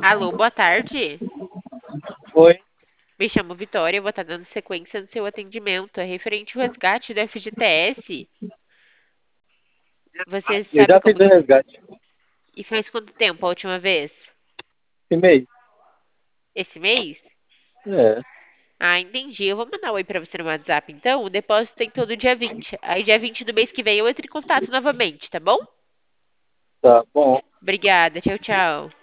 Alô, boa tarde. Oi. Me chamo Vitória, eu vou estar dando sequência no seu atendimento. É referente ao resgate do FGTS. Você Eu sabe já como fiz o que... resgate E faz quanto tempo a última vez? esse mês. Esse mês? É, Ah, entendi. Eu vou mandar um oi pra você no WhatsApp, então. O depósito tem todo dia 20. Aí, dia 20 do mês que vem, eu entro em contato novamente, tá bom? tá bom. Obrigada. Tchau, tchau.